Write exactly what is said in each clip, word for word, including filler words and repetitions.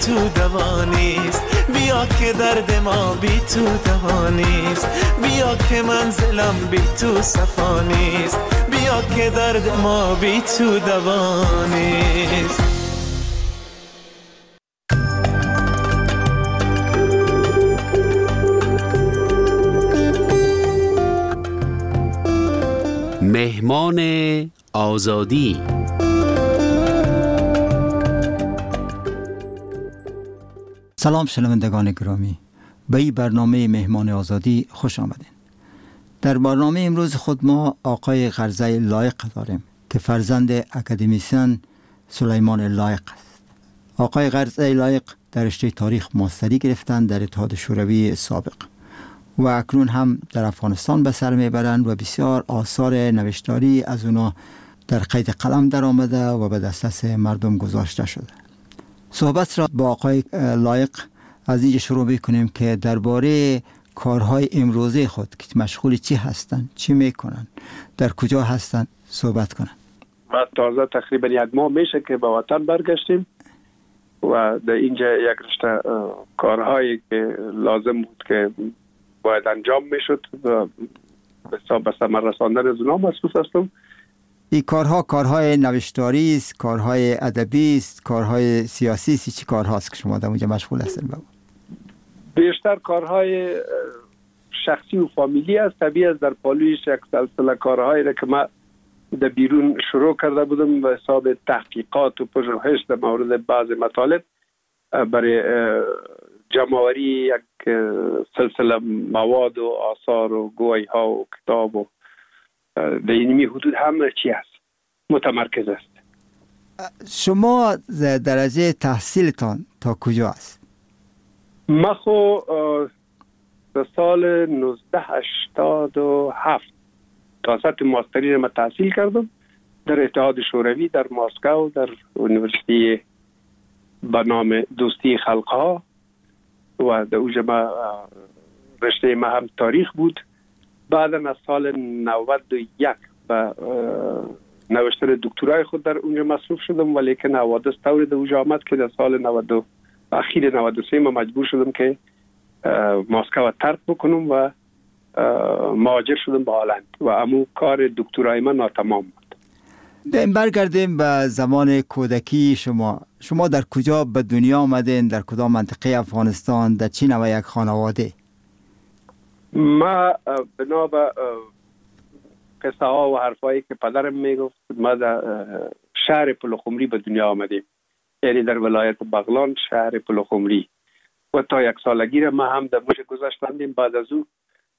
تو دوانیست، بیا که درد ما بی تو دوانیست، بیا که منزلم بی تو صفانیست، بیا که درد ما بی تو دوانیست. مهمان آزادی. سلام شنوندگان گرامی، به این برنامه مهمان آزادی خوش آمدین. در برنامه امروز خود ما آقای قرضه لایق داریم که فرزند اکادمیسین سلیمان لایق است. آقای قرضه لایق در رشته تاریخ ماستری گرفتند در اتحاد شوروی سابق و اکنون هم در افغانستان به سر میبرند و بسیار آثار نوشتاری از اونا در قید قلم در آمده و به دسترس مردم گذاشته شده. صحبت را با آقای لایق از اینجا شروع بکنیم که درباره کارهای امروزه خود که مشغول چی هستند، چی میکنن، در کجا هستند صحبت کنن. ما تازه تقریبا یک ماه میشه که به وطن برگشتیم و در اینجا یک رشته کارهایی که لازم بود که باید انجام میشد و به حساب ثمر رساندن از اونها مصروف هستم. این کارها کارهای نوشتاری است، کارهای ادبی است، کارهای سیاسی است، چی کارهاست که شما در اونجا مشغول هستین؟ بابا بیشتر کارهای شخصی و فامیلی است. طبیعی است در پالویش یک سلسله کارهایی را که من در بیرون شروع کرده بودم به حساب تحقیقات و پژوهش در مورد بعض مطالب برای جمع‌آوری یک سلسله مواد و آثار و گویی ها و کتاب و در اینمی حدود همه چی است متمرکز است. شما درجه تحصیلتان تا کجا است؟ من خو در سال نوزده هشتاد و هفت تا سطح ماستری را تحصیل کردم در اتحاد شوروی در مسکو در یونیورسیتی به نام دوستی خلقها و در اونجا ما رشته ما هم تاریخ بود. بعدا از سال نود و یک به نوشتن دکترای خود در اونجا مصروف شدم، ولی که حوادث طوری در اونجا آمد که در سال نود اخیر نود و سه ما مجبور شدم که مسکو ترک بکنم و مهاجر شدم به هلند و امو کار دکترای من ناتمام بود. برگردیم به زمان کودکی شما. شما در کجا به دنیا آمدین؟ در کدام منطقه افغانستان؟ در چی نوع یک خانواده؟ ما بنا به قصه ها و حرفایی که پدرم میگفت ما در شهر پلخمری به دنیا آمدیم، یعنی در ولایت بغلان شهر پلخمری و تا یک سالگی را ما هم در موش گذاشتندیم. بعد از او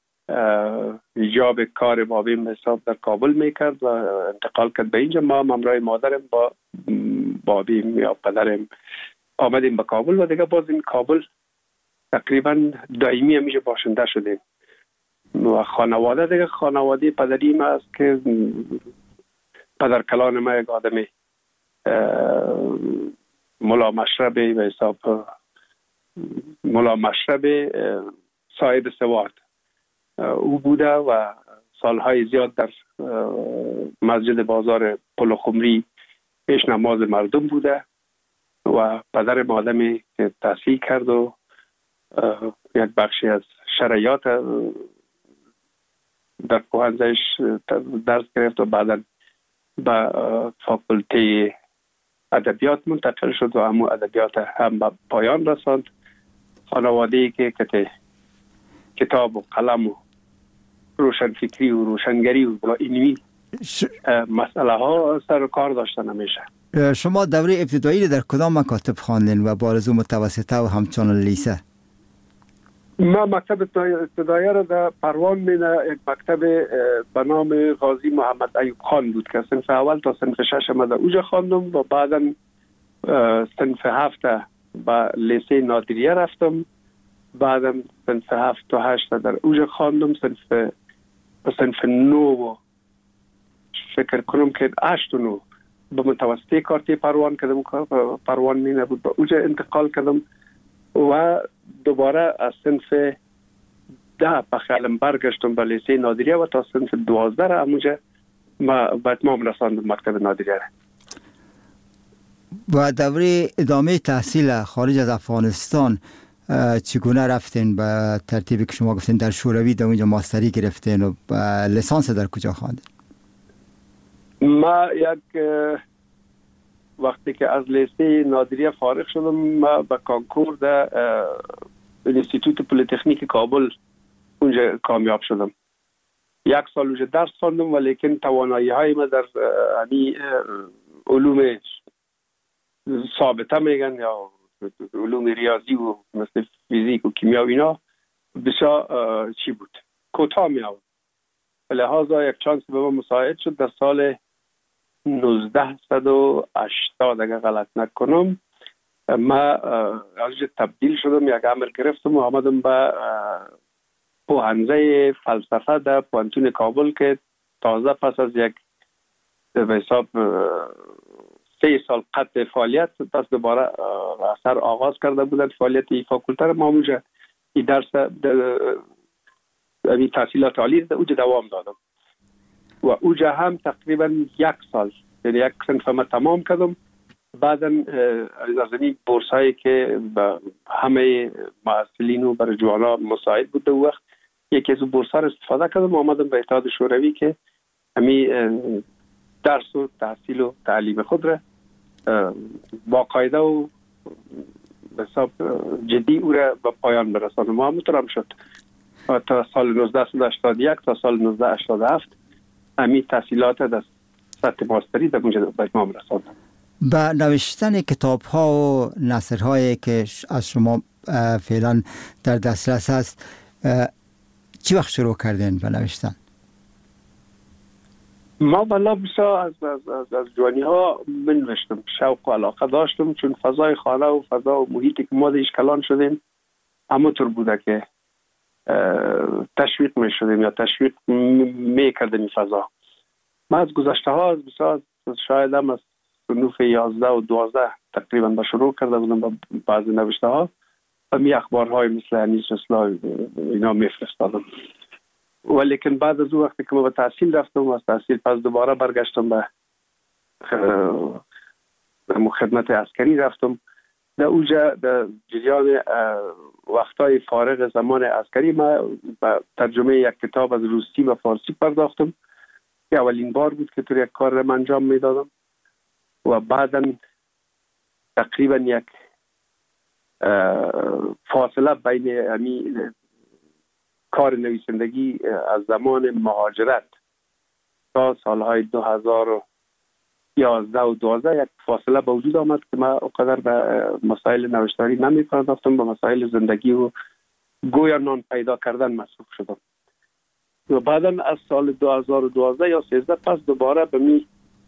ایجاب کار بابیم حساب در کابل میکرد و انتقال کرد به اینجا. ما هم همراه مادرم با بابیم یا پدرم آمدیم به کابل و دیگه باز این کابل تقریبا دائمی همیشه باشنده شدیم و خانواده دیگه خانواده پدری ما است که پدر کلان ما یک آدمی ملا مشربی به حساب ملا مشربی صاحب سواد او بوده و سالهای زیاد در مسجد بازار پلخمری پیش نماز مردم بوده و پدر آدمی که تحصیل کرد و یک بخشی از شرایط در پوهنزش درس گرفت و بعدا به فاکولته ادبیات منتقل شد و همون ادبیات هم به پایان رساند. خانواده‌ای که کتاب و قلم و روشنفکری و روشنگری و اینوی ش... مسئله ها سر کار داشتن همیشه. شما دوره ابتدایی در کدام مکاتب خواندین و بارزو متوسطه و همچنان لیسه؟ ما مکتب ابتدایی را در پروان مینه یک مکتب به نام غازی محمد ایوب خان بود که صنف اول تا صنف شش ما در اوجا خواندم و بعدا صنف هفت به لیسه نادریه رفتم. بعدا صنف هفت تا هشت در اوجا خواندم. صنف صنف نو فکر کنم که هشت و نو به متوسطه کارتی پروان کردم. پروان مینه بود به اوجا انتقال کردم و دوباره از صنف ده به خیالم برگشتم به لیسه نادریه و تا صنف دوازده را همونجا ما به اتمام رساندم مکتب نادریه را. و دوره ادامه تحصیل خارج از افغانستان چگونه رفتین؟ به ترتیبی که شما گفتین در شوروی در اونجا ماستری گرفتین و لیسانس در کجا خواندین؟ ما یک وقتی که از لیسه نادریه فارغ شدم، ما به کانکور در انستیتوت پلیتکنیک کابل اونجا کامیاب شدم. یک سال اونجا درس خواندم، ولیکن توانایی های ما در یعنی علوم ثابته میگن یا علوم ریاضی و مثل فیزیک و کیمیا و اینا بسیار چی بود، کوتاه می آورد. لحاظا یک چانس به ما مساعد شد در سال نوزده و هشتاد اگر غلط نکنم ما از تبدیل شدم، یک امر گرفتم و آمدم به پوهنځی فلسفه در پوهنتون کابل که تازه پس از یک به حساب سه سال قطع فعالیت پس دوباره اثر آغاز کرده بودن فعالیت این فاکولته را. ما اونجا این درس این تحصیلات عالی در اونجا دوام دادم و اونجا هم تقریبا یک سال یعنی یک صنف ما تمام کردم. بعدا از این بورس هایی که همه محصلین و برای جوانا مساعد بود در وقت یکی از بورس ها را استفاده کردم و آمدم به اتحاد شوروی که همین درس و تحصیل و تعلیم خود را با قاعده و حساب جدی او را به پایان برسانم. و همونطور هم شد تا سال نوزده هشتاد و یک تا سال نوزده هشتاد و هفت همین تحصیلات در سطح ماستری در اونجا به اتمام رساندم. با نوشتن کتاب ها و نثرهایی که از شما فعلا در دسترس هست چی وقت شروع کردین به نوشتن؟ ما بلا بسا از, از, از, از جوانی ها من نوشتم، شوق و علاقه داشتم، چون فضای خانه و فضا و محیطی که ما دیش کلان شدیم همونطور بوده که تشویق می شدیم یا تشویق می کردیم این فضا. ما از گذشته ها از بسا شاید هم از صنوف یازده و دوازده تقریبا به شروع کرده بودم با بعضی نوشته ها و می اخبارهای مثل انیس رسلا اینا می فرستادم. ولیکن بعد از اون وقتی که ما به تحصیل رفتم و از تحصیل پس دوباره برگشتم به خدمت عسکری رفتم. در اونجا در جریان وقتای فارغ زمان عسکری ما به ترجمه یک کتاب از روسی و فارسی پرداختم که اولین بار بود که تو یک کار را انجام میدادم و بعدا تقریبا یک فاصله بین همین کار نویسندگی از زمان مهاجرت تا سالهای دو هزار و یازده و دوازده یک فاصله به وجود آمد که من اقدر به مسائل نوشتاری نمی پرداختم، به مسائل زندگی و گویا نان پیدا کردن مصروف شدم. و بعدا از سال دو هزار و دوازده یا سیزده پس دوباره به می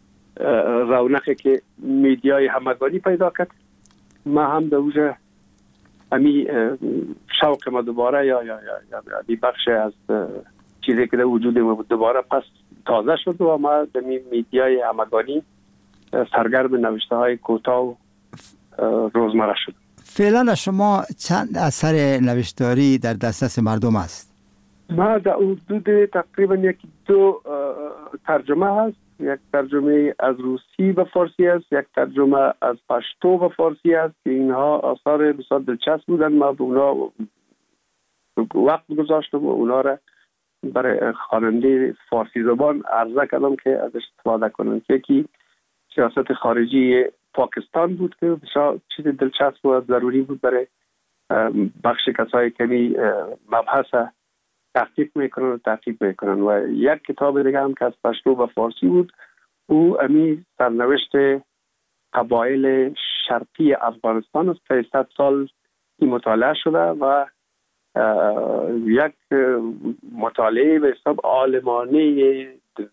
رونقی که میدیای همگانی پیدا کرد، ما هم در اوجه همی شوق ما دوباره یا یا یا یا بخش از چیزی که در وجود ما بود دوباره پس تازه شد و ما در میدیای همگانی سرگرم نوشته های کوتاه و روزمره شد. فعلا شما چند اثر نوشتاری در دسترس مردم است؟ ما در حدود تقریبا یک دو ترجمه هست، یک ترجمه از روسی به فارسی است، یک ترجمه از پشتو به فارسی است که اینها آثار بسیار دلچسب بودن. ما به اونا وقت گذاشتم و اونا را برای خواننده فارسی زبان عرضه کردم که ازش استفاده کنن. یکی سیاست خارجی پاکستان بود که بسیار چیز دلچسب و ضروری بود برای بخش کسایی که می مبحث تحقیق میکنن و تحقیق میکنن. و یک کتاب دیگه هم که از پشتو و فارسی بود، او امی سرنوشت قبایل شرقی افغانستان است که صد سال این مطالعه شده و یک مطالعه به حساب عالمانه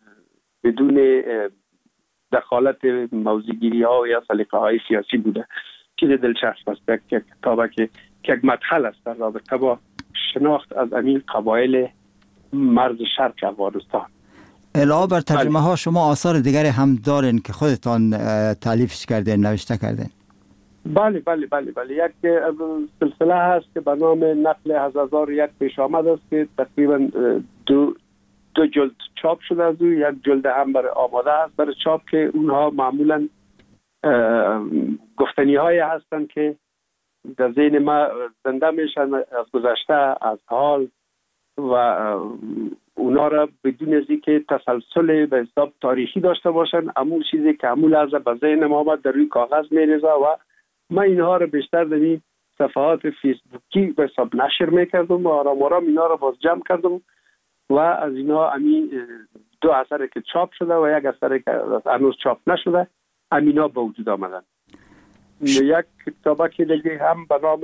بدون دخالت موضوعگیری ها یا سلیقه های سیاسی بوده. چیز دلچسب است. یک کتابه که یک مدخل است در رابطه با شناخت از امین قبایل مرز شرق افغانستان. علاوه بر ترجمه ها شما آثار دیگری هم دارین که خودتان تالیفش کردین، نوشته کردین؟ بله بله بله بله یک سلسله هست که به نام نقل از هزار و یک پیش آمد است که تقریبا دو دو جلد چاپ شده از او. یک جلد هم برای آماده است برای چاپ که اونها معمولا گفتنی های هستن که در ذهن ما زنده میشن از گذشته، از حال، و اونا را بدون از اینکه تسلسل به حساب تاریخی داشته باشن، همون چیزی که همون لحظه به ذهن ما آمد در روی کاغذ میریزه و من اینها را بیشتر در این صفحات فیسبوکی به حساب نشر میکردم و آرام آرام اینا را باز جمع کردم و از اینا همین دو اثر که چاپ شده و یک اثر که هنوز چاپ نشده همینا به وجود آمدن. یک کتابه که دیگه هم به نام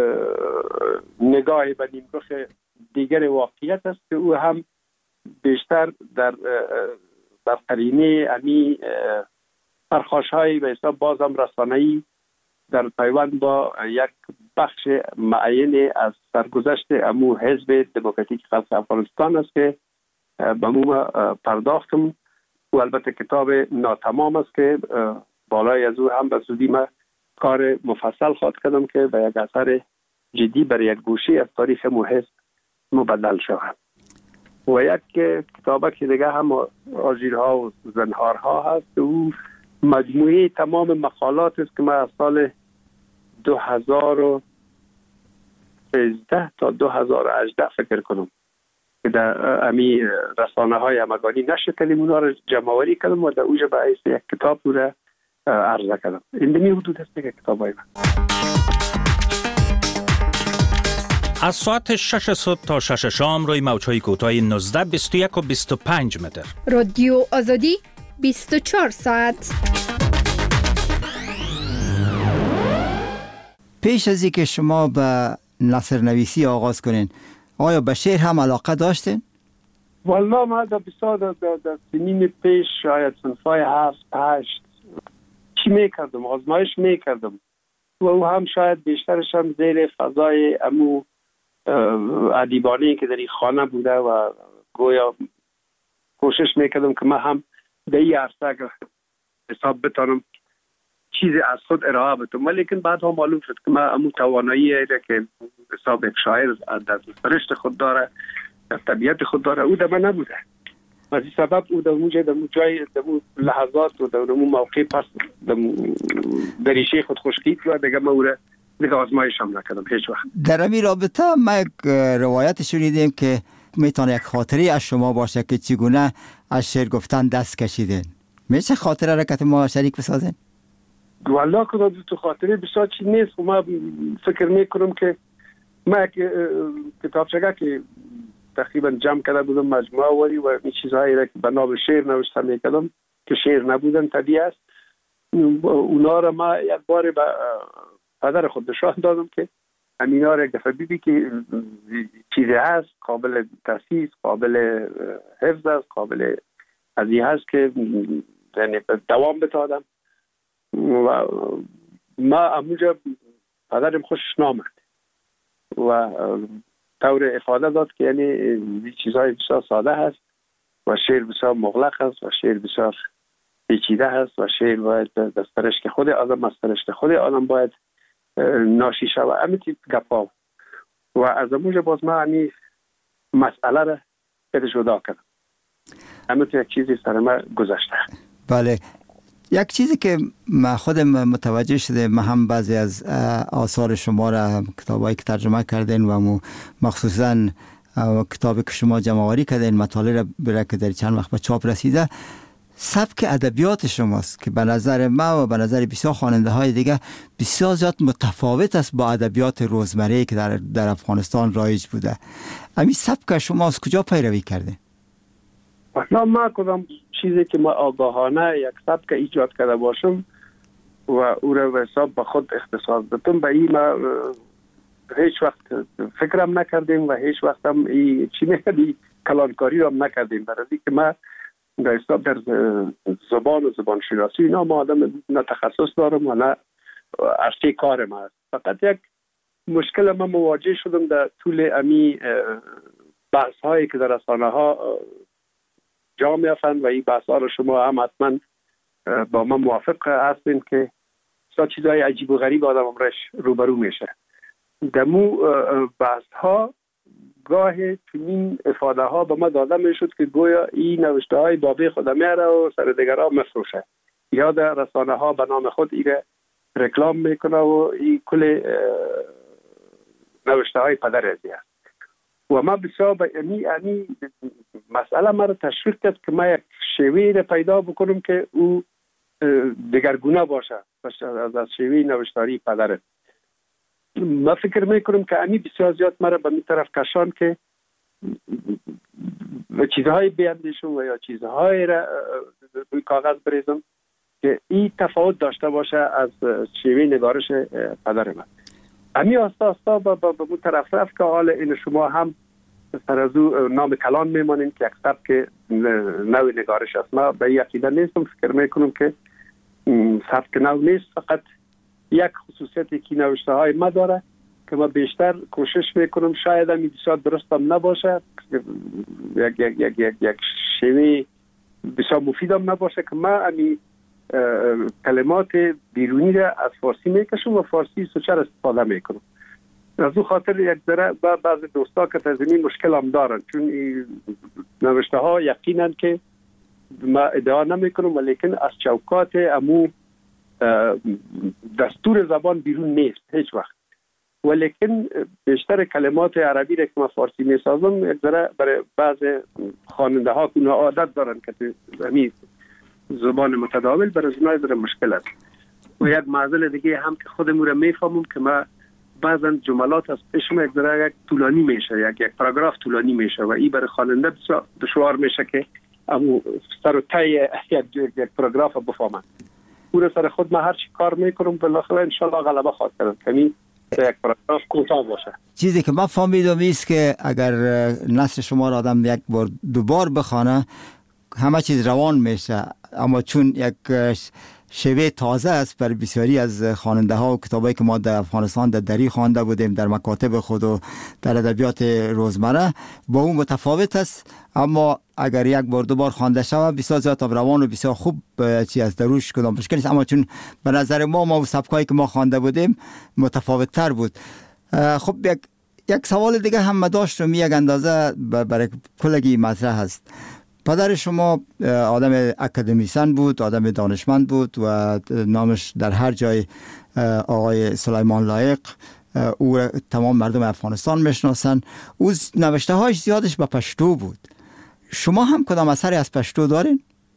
نگاه به نیمرخ دیگر واقعیت است که او هم بیشتر در در قرینه امی پرخاش‌های به حساب بازم رسانه‌ای در پیوند با یک بخش معین از سرگذشت امو حزب دموکراتیک خلق افغانستان است که به مو پرداختم و البته کتاب ناتمام است که بالای از او هم به زودی ما کار مفصل خواهد کردم که به یک اثر جدی برای یک گوشه از تاریخ مو حزب مبدل شود. و یک کتابه که دیگه هم آژیرها و زنهارها هست، او مجموعه تمام مقالات است که ما از سال دو هزار و سیزده تا دو هزار و هجده فکر کنم که در امی رسانه های همگانی نشر کردیم، اونا رو جمع‌آوری کردم و در اوجه به حیث یک کتاب او را عرضه کردم. این دمی حدود است که کتاب های من. از ساعت شش صبح تا شش شام روی موج‌های کوتاه نوزده، بیست و یک و بیست و پنج متر. رادیو آزادی بیست و چهار ساعت. پیش از اینکه شما به نثرنویسی آغاز کنین، آیا به شعر هم علاقه داشتین؟ والله ما در بسیار در, در, در سنین پیش شاید صنفای هفت هشت چی میکردم، آزمایش میکردم و او هم شاید بیشترش هم زیر فضای امو ادیبانی که در این خانه بوده و گویا کوشش میکردم که من هم به این عرصه اگر حساب بتانم چیزی از خود ارائه بدم، ولیکن بعد هم معلوم شد که من امو توانایی که حساب یک شاعر در سرشت خود داره، در طبیعت خود داره، او در من نبوده. از این سبب او در اونجا در جای در لحظات و در اون موقع پس در ریشه خود خشکید و دیگه من او را دیگه آزمایش هم نکردم هیچ وقت. در این رابطه ما یک روایت شنیدیم که میتونه یک خاطری از شما باشه که چگونه از شعر گفتن دست کشیدین. میشه خاطره را که ما شریک بسازین؟ والله که تو خاطره بسیار چی نیست و ما فکر میکنم که ما کتابچه که تقریبا جمع کرده بودم مجموعه ولی و این چیزهایی را که به نام شعر نوشته میکردم که شعر نبودن طبیعی است، اونا را ما یک بار به پدر خود نشان دادم که همینا را یک دفعه بیدی که چیزی هست قابل تاسیس، قابل حفظ است، قابل از این هست که یعنی دوام بتادم و ما همونجا پدرم خوشش نامد و طور افاده داد که یعنی این چیزهای بسیار ساده هست و شعر بسیار مغلق هست و شعر بسیار پیچیده هست و شعر باید دسترش که خود آدم دسترش خود آدم باید ناشی شود. همین تیپ گپا و از اونجا باز ما همین مسئله را پیدا جدا کردم. همین یک چیزی سر ما گذشته. بله، یک چیزی که من خودم متوجه شده، من هم بعضی از آثار شما را کتابایی که ترجمه کردین و مخصوصا کتابی که شما جمع‌آوری کردین مطالعه را برای که در چند وقت به چاپ رسیده، سبک ادبیات شماست که به نظر ما و به نظر بسیار خواننده های دیگه بسیار زیاد متفاوت است با ادبیات روزمره که در در افغانستان رایج بوده. همین سبک شما از کجا پیروی کرده؟ اصلا ما کدام چیزی که ما آگاهانه یک سبک ایجاد کرده باشم و او را به حساب به خود اختصاص دادم، به این ما هیچ وقت فکرم نکردیم و هیچ وقت هم ای چی میگه کلانکاری رو هم نکردیم، برای که ما در حساب در زبان و زبان شناسی اینا ما آدم نه تخصص دارم و نه عرصه کار ما است. فقط یک مشکل ما مواجه شدم در طول امی بحث هایی که در رسانه ها جا میافند و این بحث ها رو شما هم حتما با من موافق هستین که سا چیزهای عجیب و غریب آدم امرش روبرو میشه. دمو بحث ها گاه چنین افاده ها به ما داده میشد که گویا این نوشته های بابی خود میاره و سر دیگر ها مفروشه. یا در رسانه ها به نام خود ایره رکلام میکنه و این کل نوشته های پدر ازی هست. و ما بسیار به امی امی مسئله ما رو تشویق کرد که ما یک شیوه رو پیدا بکنم که او دگرگونه باشه از از شیوه نوشتاری پدره. ما فکر میکنم که امی بسیار زیاد ما رو به می طرف کشان که و چیزهای بیندیشم و یا چیزهای را روی کاغذ بریزم که این تفاوت داشته باشه از شیوه نگارش پدر من. امی آستا آستا با با اون طرف رفت که حال این شما هم سر از او نام کلان میمانین که یک سبک نوی نگارش است. ما به این عقیده نیستم، فکر میکنم که سبک نو نیست، فقط یک خصوصیتی که نوشته های ما داره که ما بیشتر کوشش میکنم شاید هم بسیار درست هم نباشه، یک یک یک یک یک شیوه بسیار مفید هم نباشه که ما امی کلمات بیرونی را از فارسی میکشم و فارسی سوچر استفاده میکنم. از او خاطر یک ذره بعض دوستا که تزمین مشکل هم دارن، چون نوشته ها یقینا که ما ادعا نمی کنم ولیکن از چوکات امو دستور زبان بیرون نیست هیچ وقت، ولیکن بیشتر کلمات عربی را که ما فارسی می سازم یک ذره برای بعض خواننده ها که عادت دارن که همین زبان متداول برای اونها ذره مشکل است. و یک معضل دیگه هم که خودمون را میفهمم که ما بعضا جملات از پیشم یک ذره یک طولانی میشه، یک یک پاراگراف طولانی میشه و این برای خواننده بسیار دشوار میشه که امو سر و ته یک یک پاراگراف بفهمن. او سر خود ما هر چی کار میکنم بالاخره ان شاء الله غلبه خواهد کرد. یعنی یک پاراگراف کوتاه باشه. چیزی که من فهمیدم است که اگر نثر شما را آدم یک بار دوبار بخونه همه چیز روان میشه، اما چون یک شیوه تازه است برای بسیاری از خواننده ها و کتابایی که ما در افغانستان در دری خوانده بودیم در مکاتب خود و در ادبیات روزمره با اون متفاوت است، اما اگر یک بار دو بار خوانده شود بسیار زیاد روان و بسیار خوب چی از دروش کدام مشکل نیست. اما چون به نظر ما ما سبکایی که ما خوانده بودیم متفاوت تر بود. خب یک یک سوال دیگه هم داشتم، یک اندازه برای کلگی مطرح هست. پدر شما آدم اکادمیسن بود، آدم دانشمند بود و نامش در هر جای آقای سلیمان لایق، او تمام مردم افغانستان میشناسن. او نوشته هایش زیادش به پشتو بود. شما هم کدام اثری از پشتو دارین؟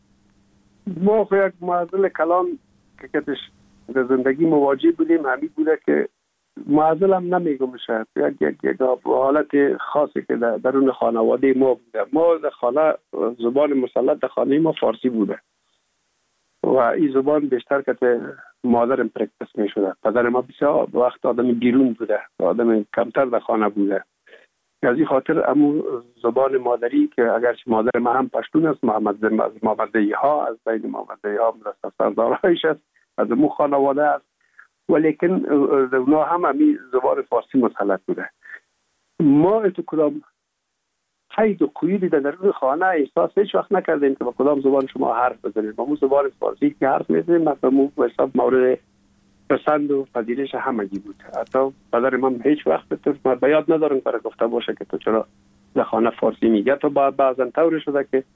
ما یک معضل کلام که کتش در زندگی مواجه بودیم همین بوده که معضل هم نمیگم شد یک یک یک حالت خاصی که در درون خانواده ما بوده. ما در خانه زبان مسلط در خانه ما فارسی بوده و این زبان بیشتر که مادرم پرکتس می شده. پدر ما بسیار وقت آدم بیرون بوده، آدم کمتر در خانه بوده. از این خاطر امو زبان مادری که اگرچه مادر ما هم پشتون است، محمد محمدی ها از بین محمدی ها مرسط سردارهایش است، از امو خانواده است، ولیکن اونا هم همی زبان فارسی مسلط بوده. ما اتو کدام قید و قیودی در درون خانه احساس هیچ وقت نکردیم که با کدام زبان شما حرف بزنید. با مو زبان فارسی که حرف میزنیم مثلا مو حساب مورد پسند و پذیرش همگی بود. حتی پدر من هیچ وقت تو من بیاد ندارم برای گفته باشه که تو چرا در خانه فارسی میگه. تو بعضا طور شده که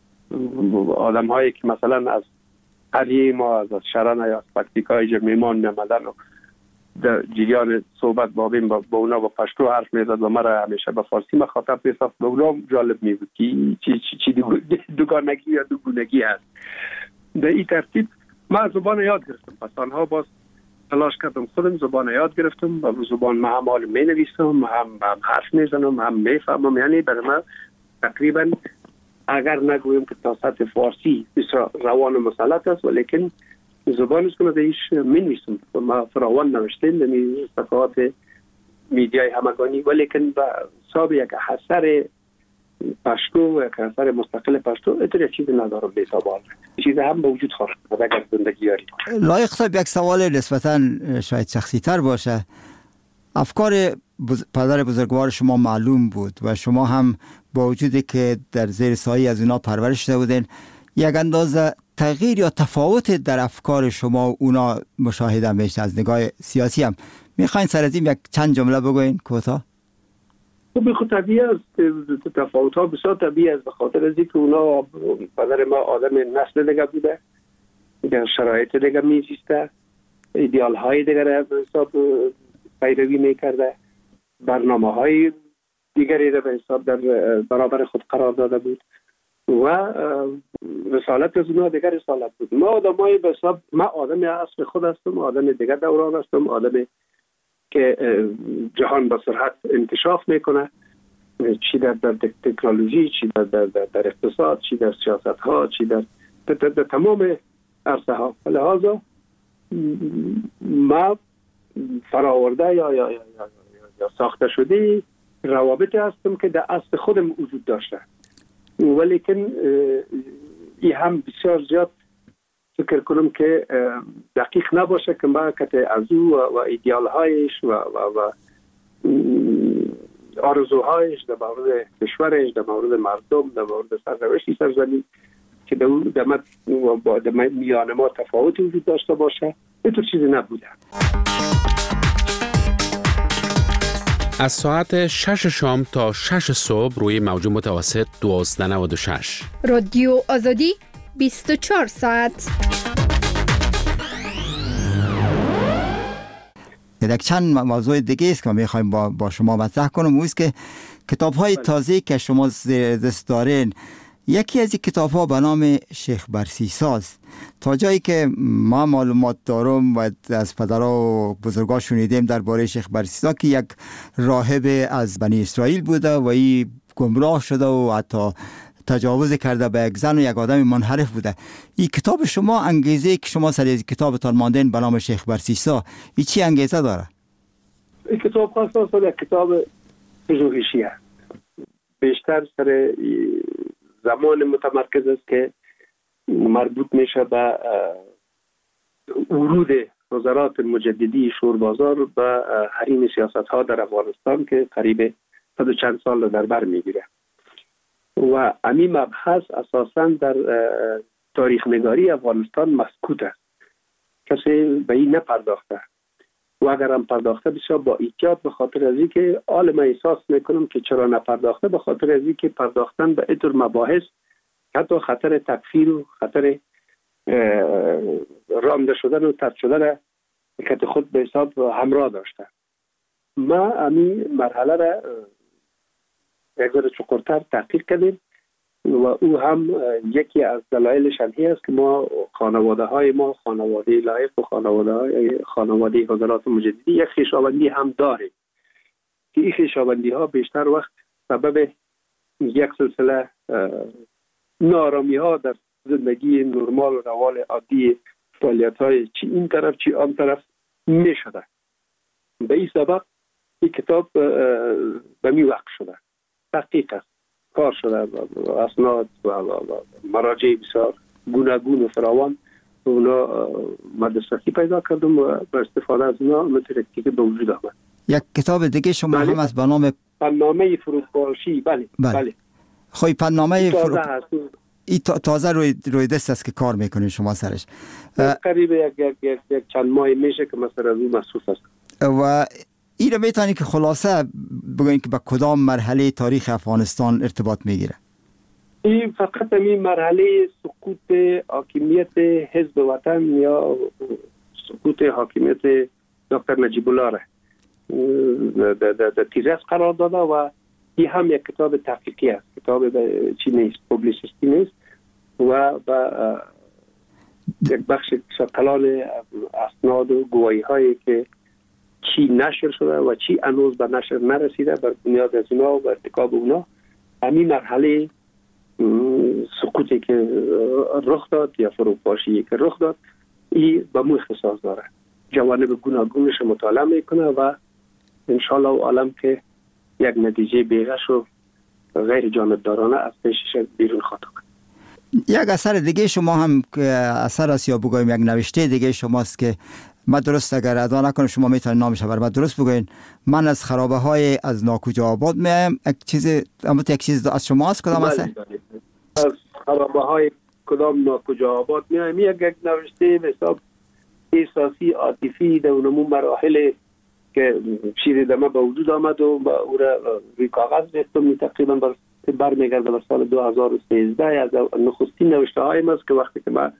آدم هایی که مثلا از قریه ما از شرن یا از پکتیکای جا میمان میمدن و در جریان صحبت بابیم با, با اونا با پشتو حرف میزد و مرا همیشه با فارسی مخاطب میساخت. به اونا جالب میبود که چی, چی, چی دوگانگی یا دوگونگی هست. در این ترتیب من زبان یاد گرفتم. پس آنها باز تلاش کردم خودم زبان یاد گرفتم و زبان ما هم حال می نویسم، هم, هم حرف میزنم، هم میفهمم. یعنی برای من تقریبا اگر نگویم که تا سطح فارسی بسیار روان و مسلط است، ولیکن زبان است که من ایش می نویسم. ما فراوان نوشتیم در صفحات میدیای همگانی، ولیکن با حساب یک اثر پشتو یک اثر مستقل پشتو اتر یک چیزی ندارم بیتابال. چیز هم به وجود خواهد اگر زندگی یاری. لایق صاحب یک سوال نسبتاً شاید شخصی تر باشه. افکار بز... پدر بزرگوار شما معلوم بود و شما هم با وجودی که در زیر سایه از اونا پرورش شده بودین یک اندازه تغییر یا تفاوت در افکار شما و اونا مشاهده میشه از نگاه سیاسی هم. میخواین سر از این یک چند جمله بگوین کوتاه؟ خب خود طبیعی است، تفاوت ها بسیار طبیعی است به خاطر از اینکه اونا پدر ما آدم نسل دیگه بوده در شرایط دیگر میزیسته، ایدیال های دیگر به حساب پیروی میکرده، برنامه های دیگری را به حساب در برابر خود قرار داده بود و رسالت از اونها دیگر رسالت بود. ما آدم های به حساب، ما آدم اصل خود هستم، آدم دیگر دوران هستم، آدم که جهان با سرعت انکشاف میکنه، چی در, در تکنولوژی، چی در, در, در, در اقتصاد، چی در سیاست ها، چی در, در, در, در تمام عرصه ها. لحاظا ما فراورده یا, یا, یا, یا, یا ساخته شده روابط هستم که در اصل خودم وجود داشته، ولیکن این هم بسیار زیاد فکر کنم که دقیق نباشه که ما کت از او و ایدیال هایش و, و, و آرزوهایش در مورد کشورش، در مورد مردم، در مورد سرنوشت سرزمین که در میان ما تفاوتی وجود داشته باشه، اینطور چیزی نبوده. از ساعت شش شام تا شش صبح روی موج متوسط دوازده نود و شش. رادیو آزادی بیست و چهار ساعت. یک چند موضوع دیگه است که میخوایم با, با شما مطرح کنم، او است که کتاب های تازه که شما دست دارین، یکی از این کتاب ها به نام شیخ برسیساز. تا جایی که ما معلومات دارم و از پدرها و بزرگا شنیدیم درباره شیخ برسیسا که یک راهب از بنی اسرائیل بوده و این گمراه شده و حتی تجاوز کرده به یک زن و یک آدم منحرف بوده. این کتاب شما، انگیزه که شما سر از کتابتان ماندین به نام شیخ برسیسا، این چی انگیزه داره؟ این کتاب خاصا یک کتاب پژوهشی است، بیشتر سر زمان متمرکز است که مربوط میشه به ورود وزارات مجددی شوربازار به حریم سیاست ها در افغانستان که قریب صد و چند سال در بر میگیره و همین مبحث اساساً در تاریخ نگاری افغانستان مسکوت است، کسی به این نپرداخته و اگر هم پرداخته بسیار با احتیاط، به خاطر از اینکه عالم احساس میکنم که چرا نپرداخته، به خاطر از اینکه پرداختن به اینطور مباحث حتی خطر تکفیر و خطر رانده شدن و طرد شدن که خود به حساب همراه داشته. ما همین مرحله را یک ذره چقدرتر تحقیق کردیم و او هم یکی از دلایلش هم است که ما خانواده های ما خانواده لایق و خانواده های خانواده حضرات مجددی یک خویشاوندی هم داریم که این خویشاوندی ها بیشتر وقت سبب یک سلسله نارامی ها در زندگی نرمال و روال عادی فعالیت های چی این طرف چی آن طرف می شده. به این سبب این کتاب به می وقت شده، تحقیق است، کار شده، اسناد و مراجع بسیار گوناگون و فراوان اونا مدرستی پیدا کردم و با استفاده از اونا مترکی که به وجود آمد. یک کتاب دیگه شما بله. هم از به نام پنامه فروپاشی. بله بله, بله. خوی پنامه فروپاشی این تازه روی روی دست است که کار میکنید شما سرش. قریب یک یک یک, یک چند ماه میشه که مثلا روی مصروف است. و این رو میتونی که خلاصه بگوین که به کدام مرحله تاریخ افغانستان ارتباط میگیره؟ این فقط این مرحله سقوط حاکمیت حزب وطن یا سقوط حاکمیت دکتر نجیب الله را در تیزس قرار داده و این هم یک کتاب تحقیقی است، کتاب چی نیست، پوبلیسیستی نیست و با یک بخش کلان اسناد و گواهی هایی که چی نشر شده و چی هنوز به نشر نرسیده، بر بنیاد از اونا و ارتکاب اونا همین مرحله سقوطی که رخ داد یا فروپاشی که رخ داد این به مو اختصاص داره، جوانب گوناگونش مطالعه میکنه و انشالله عالم که یک نتیجه بیغش و غیر جانبدارانه از پیشش بیرون خواهد کنه. یک اثر دیگه شما هم که اثر است یا بگویم یک نوشته دیگه شماست که من درست اگر ادا نکنم شما میتونید نامش بر من درست بگوین. من از خرابه های از ناکجا آباد میایم. یک چیز اما یک چیز از شماست کدام اثر؟ از خرابه های کدام ناکجا آباد میایم یک یک نوشته به حساب احساسی عاطفی در اونمون مراحل که شیر دمه به وجود آمد و با او را روی کاغذ ریختم. تقریبا بر برمیگرده به سال دو هزار و سیزده. از نخستین نوشته هایم است که وقتی که من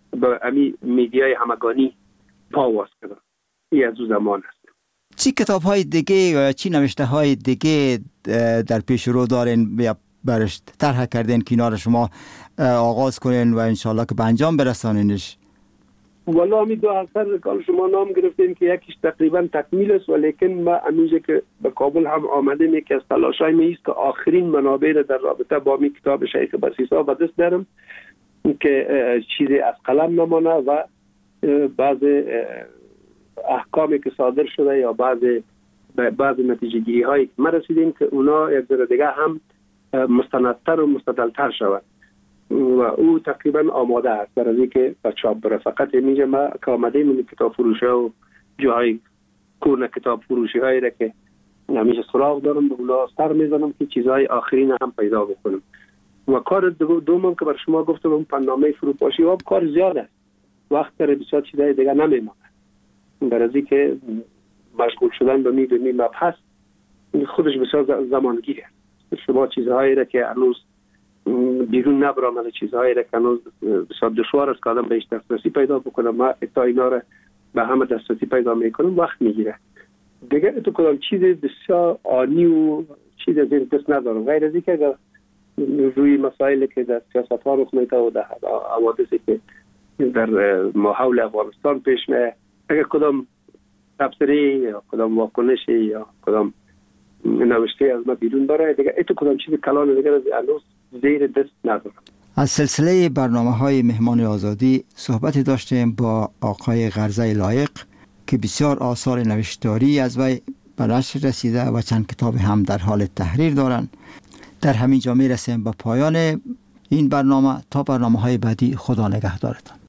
به امی میدیای همگانی پا واس کردن. این از اون زمان است. چی کتاب های دیگه یا چی نوشته های دیگه در پیش رو دارین یا برش طرح کردین کنار شما آغاز کنین و انشالله که به انجام برسانینش؟ والا می دو اثر کار شما نام گرفتین که یکیش تقریبا تکمیل است، ولیکن ما امیجه که به کابل هم آمده می که از تلاشای می است که آخرین منابع در رابطه با می کتاب شیخ بسیسا به دست دارم که چیزی از قلم نمانه و بعض احکامی که صادر شده یا بعض بعض نتیجه گیری هایی که ما رسیدیم که اونا یک ذره دیگه هم مستندتر و مستدلتر شود و او تقریبا آماده است برای اینکه به چاپ بره. فقط میگه ما که آمده من کتاب فروشی و جای کورن کتاب فروشی هایی را که همیشه سراغ دارم به اونا سر میزنم که چیزهای آخرین هم پیدا بکنم. و کار دوم که بر شما گفتم اون پنامه فروپاشی و کار زیاد است، وقت داره بسیار چیزهای دیگه نمیمونه برای اینکه مشغول شدن به می به می مبحث خودش بسیار زمانگیره. شما چیزهایی را که هنوز بیرون نبرامده، چیزهایی را که هنوز بسیار دشوار است که آدم بهش دسترسی پیدا بکنه، ما تا اینا را به همه دسترسی پیدا میکنم وقت میگیره دیگه. تو کدام چیز بسیار آنی و چیز از این دست ندارم غیر از اینکه اگر روی مسائلی که در سیاست ها رخ میده و در حوادثی که در ماحول افغانستان پیش میاد، اگر کدام تبصره یا کدام واکنشی یا کدام نوشته از ما بیرون بره دیگه ایتو کدام چیز کلان دیگه از هنوز زیر دست ندارم. از سلسله برنامه های مهمان آزادی صحبتی داشتیم با آقای غرزه لایق که بسیار آثار نوشتاری از وی به نشر رسیده و چند کتاب هم در حال تحریر دارند. در همین جا می رسیم به پایان این برنامه. تا برنامه های بعدی، خدا نگهدارتان.